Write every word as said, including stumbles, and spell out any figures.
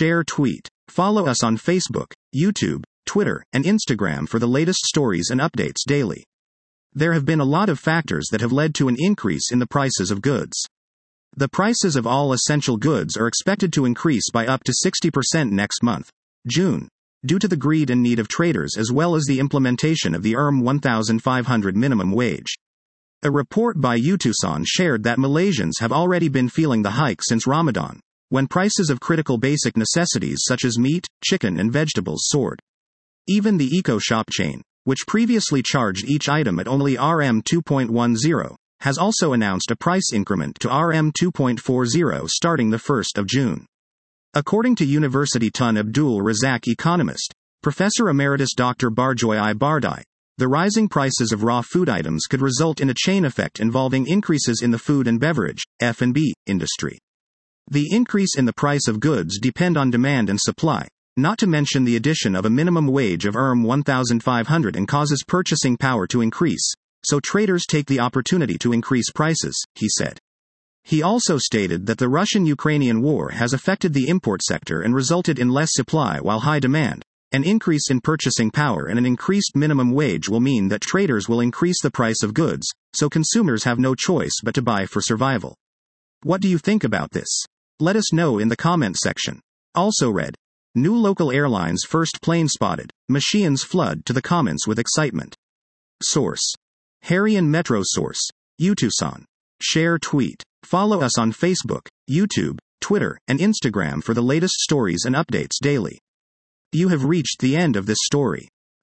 share, tweet. Follow us on Facebook, YouTube, Twitter, and Instagram for the latest stories and updates daily. There have been a lot of factors that have led to an increase in the prices of goods. The prices of all essential goods are expected to increase by up to sixty percent next month, June, due to the greed and need of traders as well as the implementation of the E R M fifteen hundred minimum wage. A report by Utusan shared that Malaysians have already been feeling the hike since Ramadan, when prices of critical basic necessities such as meat, chicken and vegetables soared. Even the Eco Shop chain, which previously charged each item at only R M two point ten, has also announced a price increment to R M two point forty starting the first of June. According to University Tun Abdul Razak economist, Professor Emeritus Doctor Barjoy I. Bardai, the rising prices of raw food items could result in a chain effect involving increases in the food and beverage (F and B) industry. The increase in the price of goods depend on demand and supply, not to mention the addition of a minimum wage of R M fifteen hundred and causes purchasing power to increase, so traders take the opportunity to increase prices, he said. He also stated that the Russian-Ukrainian war has affected the import sector and resulted in less supply while high demand. An increase in purchasing power and an increased minimum wage will mean that traders will increase the price of goods, so consumers have no choice but to buy for survival. What do you think about this? Let us know in the comment section. Also read, new local airlines first plane spotted, Malaysians flood to the comments with excitement. Source: Harian Metro. Source: Utusan. Share, tweet. Follow us on Facebook, YouTube, Twitter, and Instagram for the latest stories and updates daily. You have reached the end of this story.